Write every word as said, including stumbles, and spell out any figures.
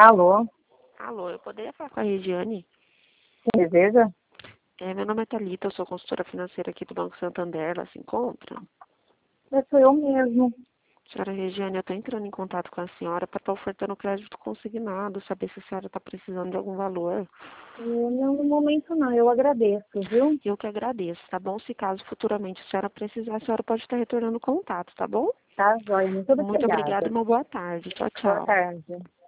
Alô, Alô, eu poderia falar com a Regiane? quem deseja? É, meu nome é Thalita, eu sou consultora financeira aqui do Banco Santander, ela se encontra? Eu sou eu mesmo. Senhora Regiane, eu estou entrando em contato com a senhora para estar ofertando crédito consignado, saber se a senhora está precisando de algum valor. Eu, não, no momento não, eu agradeço, viu? Eu que agradeço, tá bom? Se caso futuramente a senhora precisar, a senhora pode estar retornando o contato, tá bom? Tá, joia, muito Muito obrigada e obrigada. uma boa tarde. Tchau, Boa tchau. tarde.